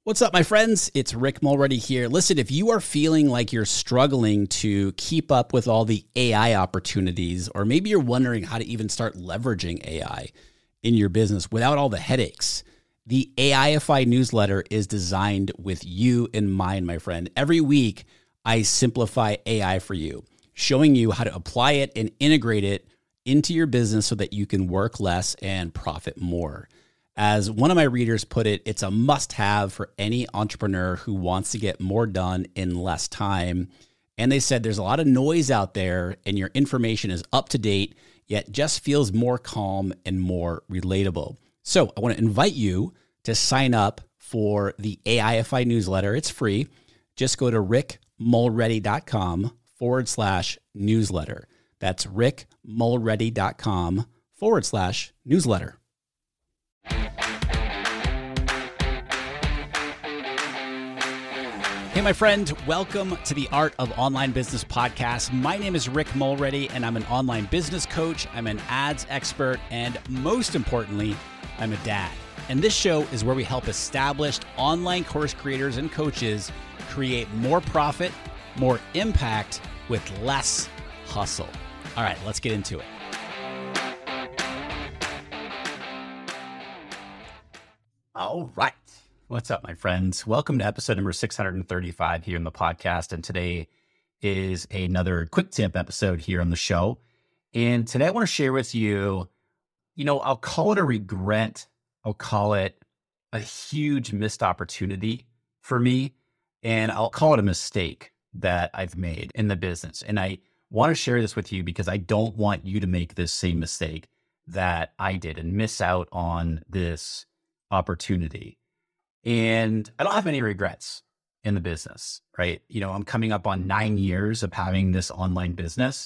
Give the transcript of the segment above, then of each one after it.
What's up, my friends? It's Rick Mulready here. Listen, if you are feeling like you're struggling to keep up with all the AI opportunities, or maybe you're wondering how to even start leveraging AI in your business without all the headaches, the AIFI newsletter is designed with you in mind, my friend. Every week, I simplify AI for you, showing you how to apply it and integrate it into your business so that you can work less and profit more. As one of my readers put it, it's a must-have for any entrepreneur who wants to get more done in less time. And they said there's a lot of noise out there and your information is up to date, yet just feels more calm and more relatable. So I want to invite you to sign up for the AIFI newsletter. It's free. Just go to rickmulready.com/newsletter. That's rickmulready.com/newsletter. Hey, my friend, welcome to the Art of Online Business podcast. My name is Rick Mulready, and I'm an online business coach. I'm an ads expert, and most importantly, I'm a dad. And this show is where we help established online course creators and coaches create more profit, more impact with less hustle. All right, let's get into it. All right. What's up, my friends? Welcome to episode number 635 here in the podcast. And today is another quick tip episode here on the show. And today I want to share with you, I'll call it a regret. I'll call it a huge missed opportunity for me. And I'll call it a mistake that I've made in the business. And I want to share this with you because I don't want you to make this same mistake that I did and miss out on this opportunity. And I don't have any regrets in the business, right? I'm coming up on 9 years of having this online business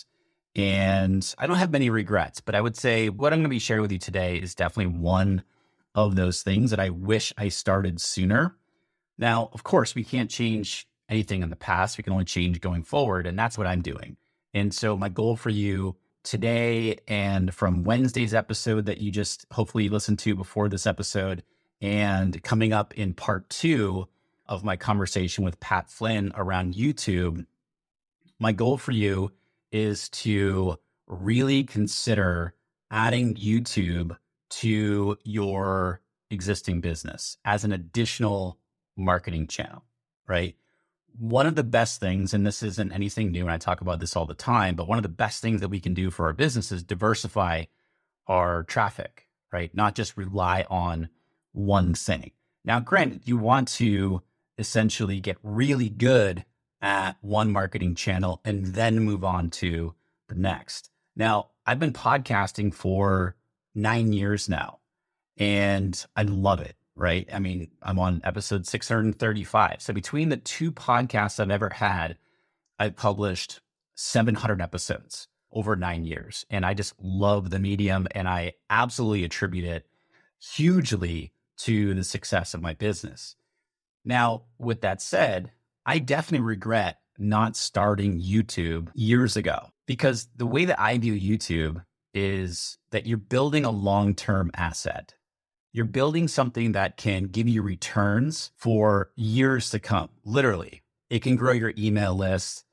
and I don't have many regrets, but I would say what I'm going to be sharing with you today is definitely one of those things that I wish I started sooner. Now, of course, we can't change anything in the past. We can only change going forward. And that's what I'm doing. And so my goal for you today and from Wednesday's episode that you just hopefully listened to before this episode, and coming up in part 2 of my conversation with Pat Flynn around YouTube, my goal for you is to really consider adding YouTube to your existing business as an additional marketing channel, right? One of the best things, and this isn't anything new, and I talk about this all the time, but one of the best things that we can do for our business is diversify our traffic, right? Not just rely on one thing. Now, granted, you want to essentially get really good at one marketing channel and then move on to the next. Now, I've been podcasting for 9 years now, and I love it, right? I mean, I'm on episode 635. So between the 2 podcasts I've ever had, I've published 700 episodes over 9 years. And I just love the medium, and I absolutely attribute it hugely to the success of my business. Now, with that said, I definitely regret not starting YouTube years ago, because the way that I view YouTube is that you're building a long-term asset. You're building something that can give you returns for years to come. Literally, it can grow your email list.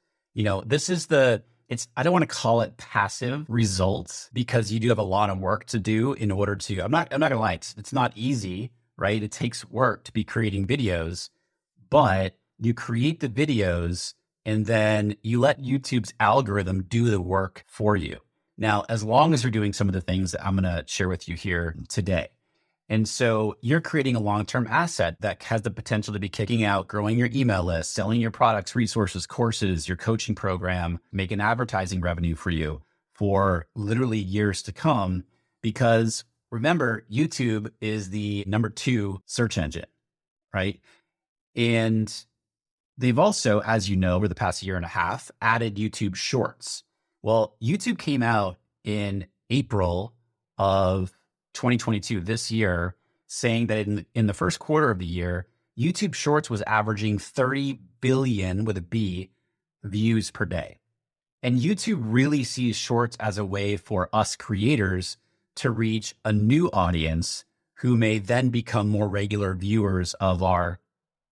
I don't want to call it passive results because you do have a lot of work to do in order to, I'm not gonna lie, it's not easy, right? It takes work to be creating videos, but you create the videos and then you let YouTube's algorithm do the work for you. Now, as long as you're doing some of the things that I'm going to share with you here today. And so you're creating a long-term asset that has the potential to be kicking out, growing your email list, selling your products, resources, courses, your coaching program, making advertising revenue for you for literally years to come. Because remember, YouTube is the number 2 search engine, right? And they've also, as you know, over the past year and a half, added YouTube Shorts. Well, YouTube came out in April of 2022, this year, saying that in the first quarter of the year, YouTube Shorts was averaging 30 billion with a B views per day. And YouTube really sees Shorts as a way for us creators to reach a new audience who may then become more regular viewers of our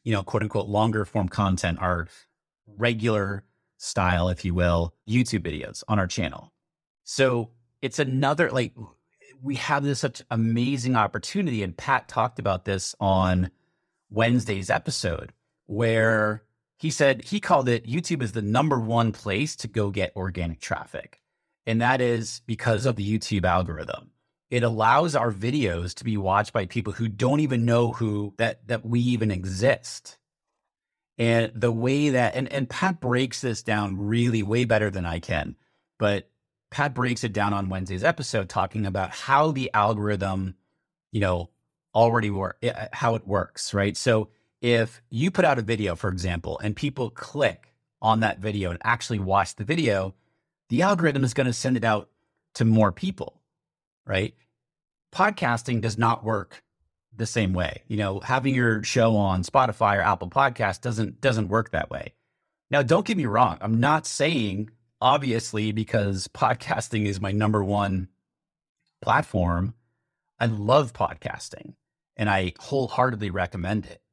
quote unquote, longer form content, our regular style, if you will, YouTube videos on our channel. So it's another, like, we have this such amazing opportunity. And Pat talked about this on Wednesday's episode, where he said he called it YouTube is the number one place to go get organic traffic. And that is because of the YouTube algorithm. It allows our videos to be watched by people who don't even know that we even exist. And the way that, and Pat breaks this down really way better than I can, but Pat breaks it down on Wednesday's episode, talking about how the algorithm, already how it works, right? So if you put out a video, for example, and people click on that video and actually watch the video, the algorithm is going to send it out to more people, right? Podcasting does not work the same way. Having your show on Spotify or Apple Podcasts doesn't work that way. Now, don't get me wrong. I'm not saying, obviously, because podcasting is my number one platform, I love podcasting and I wholeheartedly recommend it.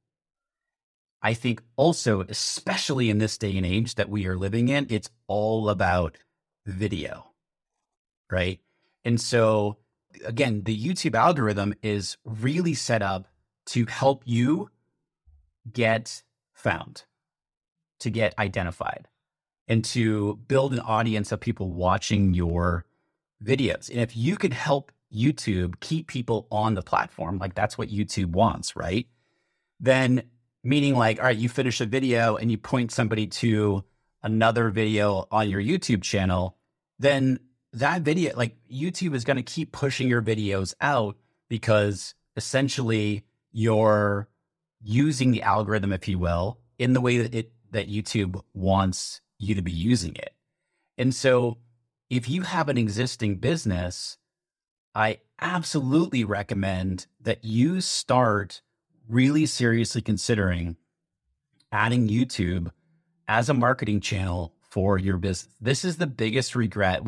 I think also, especially in this day and age that we are living in, it's all about video, right? And so again, the YouTube algorithm is really set up to help you get found, to get identified, and to build an audience of people watching your videos. And if you could help YouTube keep people on the platform, like that's what YouTube wants, right? Then meaning like, all right, you finish a video and you point somebody to another video on your YouTube channel, then that video, like YouTube is going to keep pushing your videos out because essentially you're using the algorithm, if you will, in the way that YouTube wants you to be using it. And so if you have an existing business, I absolutely recommend that you start really seriously considering adding YouTube as a marketing channel for your business. This is the biggest regret.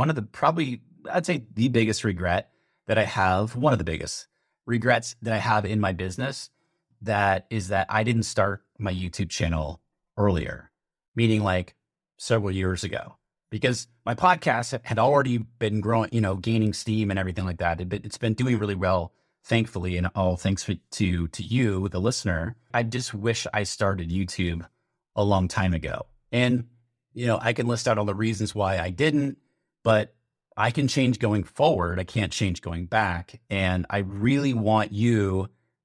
I'd say the biggest regret that I have, one of the biggest regrets that I have in my business, that is that I didn't start my YouTube channel earlier, meaning like several years ago, because my podcast had already been growing, gaining steam and everything like that. It's been doing really well, thankfully, and all thanks to you, the listener. I just wish I started YouTube a long time ago. And I can list out all the reasons why I didn't, but I can change going forward. I can't change going back. And I really want you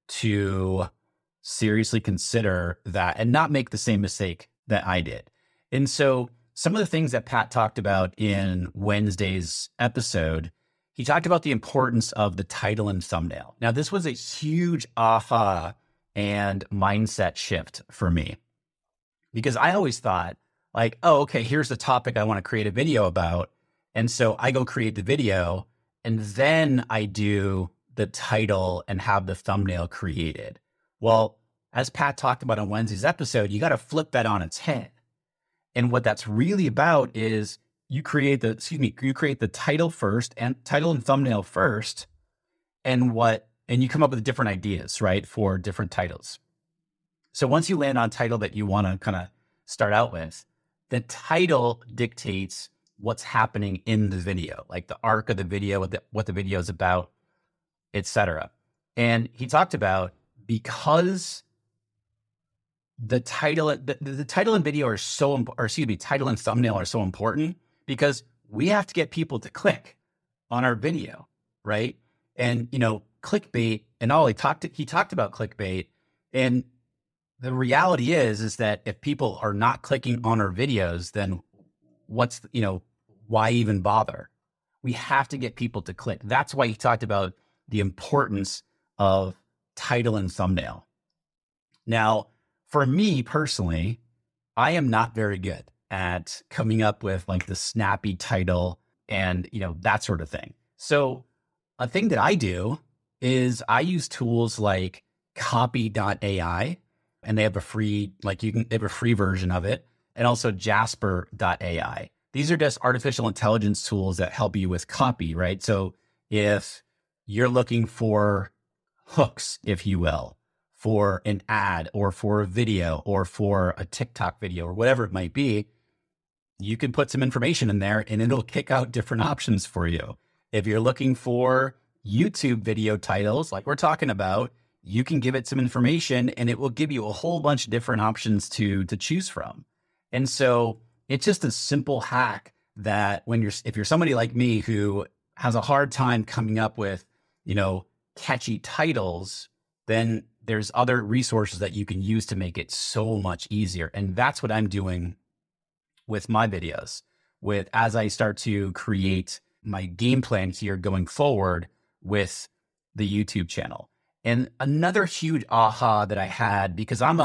to seriously consider that and not make the same mistake that I did. And so some of the things that Pat talked about in Wednesday's episode, he talked about the importance of the title and thumbnail. Now, this was a huge aha and mindset shift for me, because I always thought, like, oh, okay, here's the topic I want to create a video about. And so I go create the video and then I do the title and have the thumbnail created. Well, as Pat talked about on Wednesday's episode, you got to flip that on its head. And what that's really about is you create the title first, and title and thumbnail first, and you come up with different ideas, right, for different titles. So once you land on a title that you want to kind of start out with, the title dictates what's happening in the video, like the arc of the video, what the video is about, etc. And he talked about, because the title and video are title and thumbnail are so important, because we have to get people to click on our video, right? And clickbait and all. He talked about clickbait, and the reality is that if people are not clicking on our videos, then why even bother? We have to get people to click. That's why he talked about the importance of title and thumbnail. Now, for me personally, I am not very good at coming up with like the snappy title and, that sort of thing. So a thing that I do is I use tools like copy.ai, and they have a free version of it, and also jasper.ai. These are just artificial intelligence tools that help you with copy, right? So if you're looking for hooks, if you will, for an ad or for a video or for a TikTok video or whatever it might be, you can put some information in there and it'll kick out different options for you. If you're looking for YouTube video titles, like we're talking about, you can give it some information and it will give you a whole bunch of different options to choose from. And so it's just a simple hack that if you're somebody like me who has a hard time coming up with, catchy titles, then there's other resources that you can use to make it so much easier. And that's what I'm doing with my videos, as I start to create my game plan here going forward with the YouTube channel. And another huge aha that I had, because I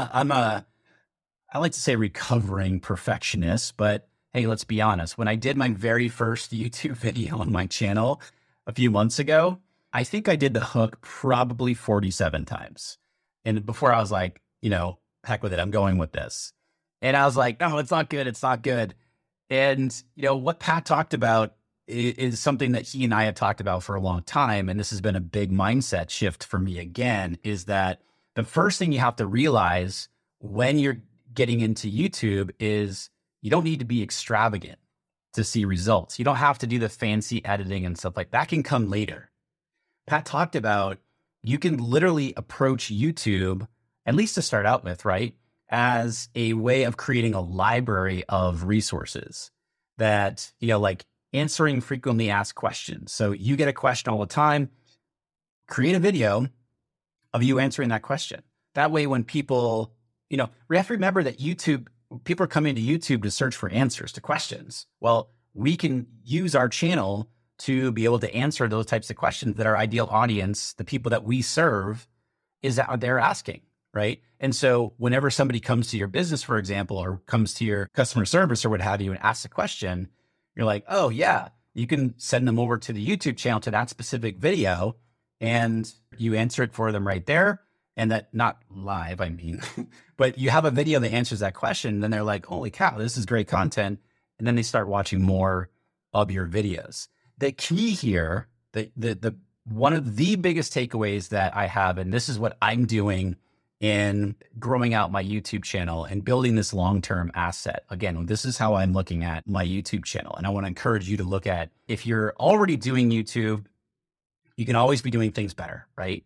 like to say recovering perfectionist, but hey, let's be honest. When I did my very first YouTube video on my channel a few months ago, I think I did the hook probably 47 times. And before I was like, heck with it, I'm going with this. And I was like, no, it's not good. It's not good. And, what Pat talked about is something that he and I have talked about for a long time. And this has been a big mindset shift for me again, is that the first thing you have to realize when you're getting into YouTube is you don't need to be extravagant to see results. You don't have to do the fancy editing and stuff like that. That can come later. Pat talked about you can literally approach YouTube, at least to start out with, right, as a way of creating a library of resources that, like answering frequently asked questions. So you get a question all the time, create a video of you answering that question. That way, when people, we have to remember that people are coming to YouTube to search for answers to questions. Well, we can use our channel to be able to answer those types of questions that our ideal audience, the people that we serve, is out there asking, right? And so whenever somebody comes to your business, for example, or comes to your customer service or what have you and asks a question, you're like, oh yeah, you can send them over to the YouTube channel to that specific video and you answer it for them right there. And that, not live, I mean, but you have a video that answers that question. And then they're like, holy cow, this is great content. And then they start watching more of your videos. The key here, the one of the biggest takeaways that I have, and this is what I'm doing in growing out my YouTube channel and building this long-term asset. Again, this is how I'm looking at my YouTube channel. And I want to encourage you to look at, if you're already doing YouTube, you can always be doing things better, right?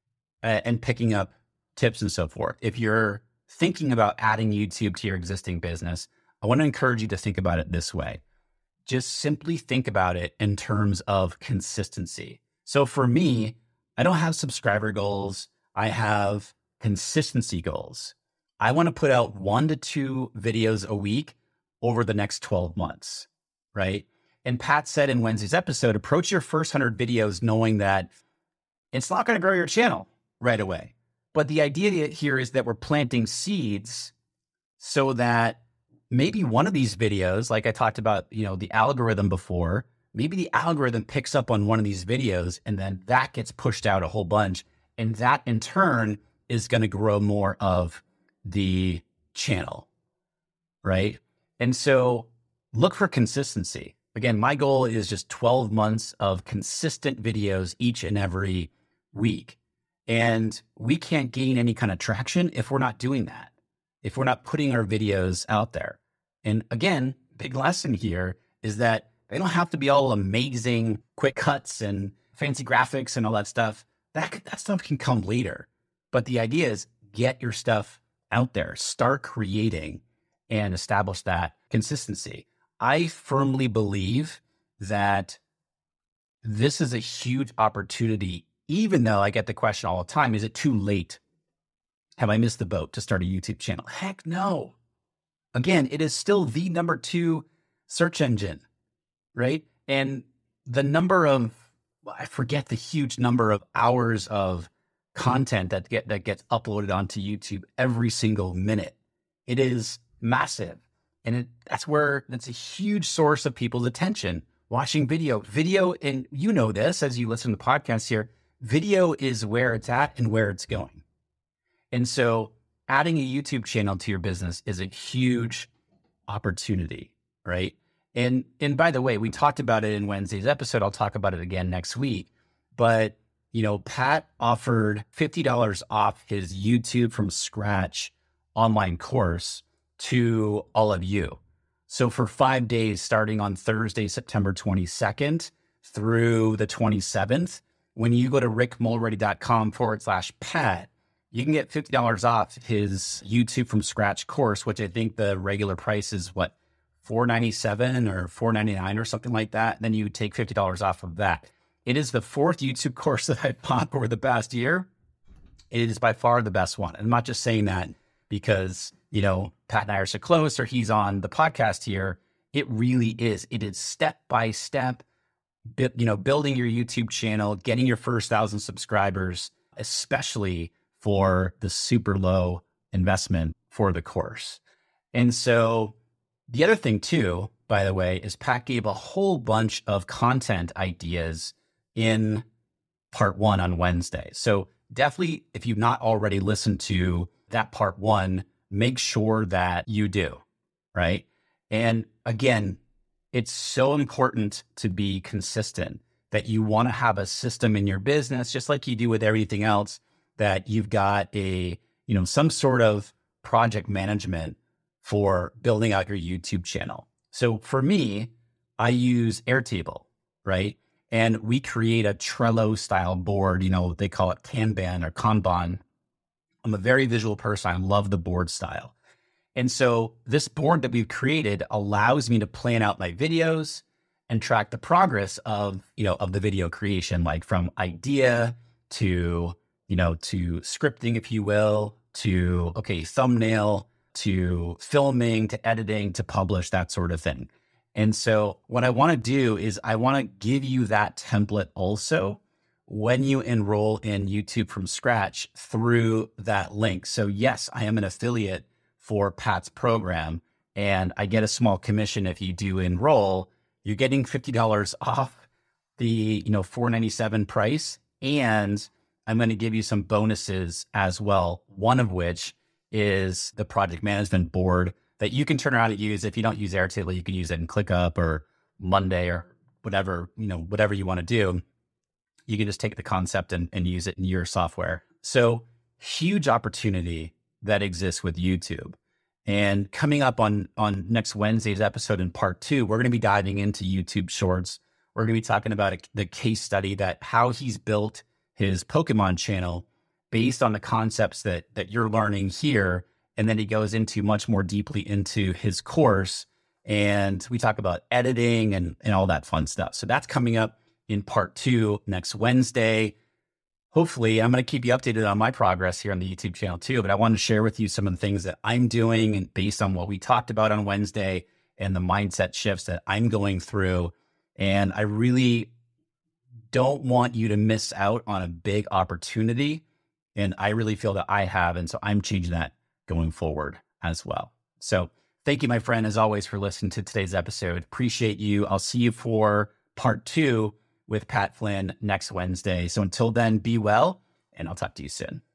And picking up tips and so forth. If you're thinking about adding YouTube to your existing business, I want to encourage you to think about it this way. Just simply think about it in terms of consistency. So for me, I don't have subscriber goals. I have consistency goals. I want to put out 1 to 2 videos a week over the next 12 months, right? And Pat said in Wednesday's episode, approach your first 100 videos knowing that it's not going to grow your channel right away. But the idea here is that we're planting seeds so that maybe one of these videos, like I talked about, the algorithm before, maybe the algorithm picks up on one of these videos and then that gets pushed out a whole bunch. And that in turn is going to grow more of the channel, right? And so look for consistency. Again, my goal is just 12 months of consistent videos each and every week. And we can't gain any kind of traction if we're not doing that, if we're not putting our videos out there. And again, big lesson here is that they don't have to be all amazing quick cuts and fancy graphics and all that stuff. That stuff can come later. But the idea is get your stuff out there, start creating and establish that consistency. I firmly believe that this is a huge opportunity, even though I get the question all the time, is it too late? Have I missed the boat to start a YouTube channel? Heck no. Again, it is still the number 2 search engine, right? And the number of, I forget the huge number of hours of content that gets uploaded onto YouTube every single minute. It is massive. And that's a huge source of people's attention, watching video, and you know this as you listen to the podcast here, video is where it's at and where it's going. And so adding a YouTube channel to your business is a huge opportunity, right? And by the way, we talked about it in Wednesday's episode. I'll talk about it again next week, but Pat offered $50 off his YouTube from scratch online course to all of you. So for 5 days, starting on Thursday, September 22nd through the 27th, when you go to rickmulready.com/Pat, you can get $50 off his YouTube from scratch course, which I think the regular price is $497 or $499 or something like that. And then you take $50 off of that. It is the fourth YouTube course that I've bought over the past year. It is by far the best one. And I'm not just saying that because, Pat and I are so close or he's on the podcast here. It really is. It is step by step, building your YouTube channel, getting your first 1,000 subscribers, especially for the super low investment for the course. And so the other thing too, by the way, is Pat gave a whole bunch of content ideas in part 1 on Wednesday. So definitely, if you've not already listened to that part 1, make sure that you do, right? And again, it's so important to be consistent, that you want to have a system in your business, just like you do with everything else, that you've got some sort of project management for building out your YouTube channel. So for me, I use Airtable, right? And we create a Trello style board, they call it Kanban or Kanban. I'm a very visual person. I love the board style. And so this board that we've created allows me to plan out my videos and track the progress of the video creation, like from idea to scripting, if you will, to, thumbnail, to filming, to editing, to publish, that sort of thing. And so what I want to do is I want to give you that template also when you enroll in YouTube from scratch through that link. So yes, I am an affiliate for Pat's program and I get a small commission if you do enroll. You're getting $50 off the $497 price, and I'm going to give you some bonuses as well. One of which is the project management board that you can turn around and use. If you don't use Airtable, you can use it in ClickUp or Monday or whatever you want to do. You can just take the concept and use it in your software. So huge opportunity that exists with YouTube. And coming up on next Wednesday's episode in part 2, we're going to be diving into YouTube Shorts. We're going to be talking about the case study that how he's built his Pokemon channel based on the concepts that you're learning here. And then he goes into much more deeply into his course. And we talk about editing and all that fun stuff. So that's coming up in part 2 next Wednesday. Hopefully, I'm going to keep you updated on my progress here on the YouTube channel too, but I want to share with you some of the things that I'm doing and based on what we talked about on Wednesday and the mindset shifts that I'm going through. And I really don't want you to miss out on a big opportunity. And I really feel that I have. And so I'm changing that going forward as well. So thank you, my friend, as always, for listening to today's episode. Appreciate you. I'll see you for part 2 with Pat Flynn next Wednesday. So until then, be well, and I'll talk to you soon.